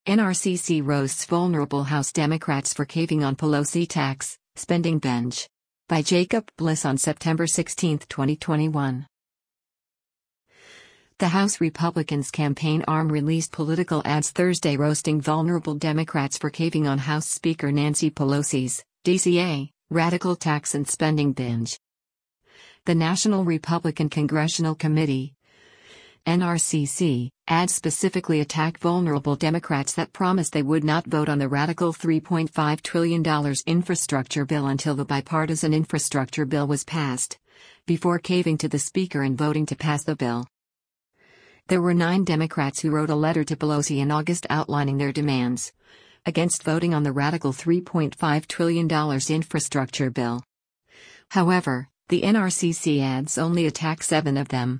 NRCC roasts vulnerable House Democrats for caving on Pelosi tax, spending binge. By Jacob Bliss on September 16, 2021. The House Republicans' campaign arm released political ads Thursday roasting vulnerable Democrats for caving on House Speaker Nancy Pelosi's DCA, radical tax and spending binge. The National Republican Congressional Committee, NRCC, ads specifically attack vulnerable Democrats that promised they would not vote on the radical $3.5 trillion infrastructure bill until the bipartisan infrastructure bill was passed, before caving to the Speaker and voting to pass the bill. There were 9 Democrats who wrote a letter to Pelosi in August outlining their demands against voting on the radical $3.5 trillion infrastructure bill. However, the NRCC ads only attack 7 of them.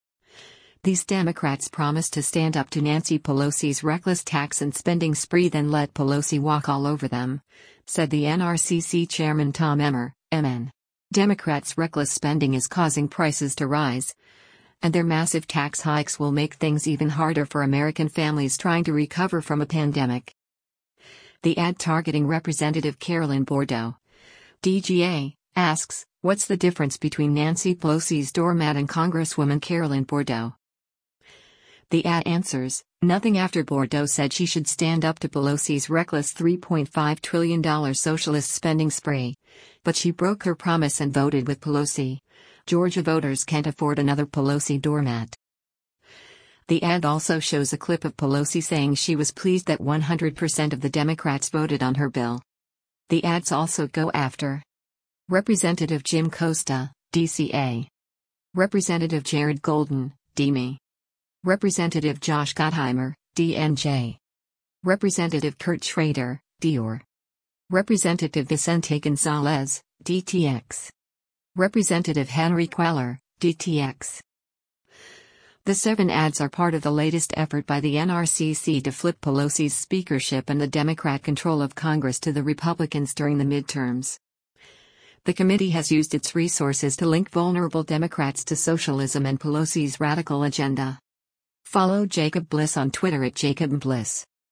These Democrats promised to stand up to Nancy Pelosi's reckless tax and spending spree, then let Pelosi walk all over them, said the NRCC chairman Tom Emmer, MN. Democrats' reckless spending is causing prices to rise, and their massive tax hikes will make things even harder for American families trying to recover from a pandemic. The ad targeting Representative Carolyn Bourdeaux, DGA, asks, what's the difference between Nancy Pelosi's doormat and Congresswoman Carolyn Bourdeaux? The ad answers, nothing, after Bourdeaux said she should stand up to Pelosi's reckless $3.5 trillion socialist spending spree. But she broke her promise and voted with Pelosi. Georgia voters can't afford another Pelosi doormat. The ad also shows a clip of Pelosi saying she was pleased that 100% of the Democrats voted on her bill. The ads also go after Representative Jim Costa, DCA. Representative Jared Golden, DME. Representative Josh Gottheimer, DNJ. Representative Kurt Schrader, DOR. Representative Vicente Gonzalez, DTX. Representative Henry Queller, DTX. The 7 ads are part of the latest effort by the NRCC to flip Pelosi's speakership and the Democrat control of Congress to the Republicans during the midterms. The committee has used its resources to link vulnerable Democrats to socialism and Pelosi's radical agenda. Follow Jacob Bliss on Twitter @JacobBliss.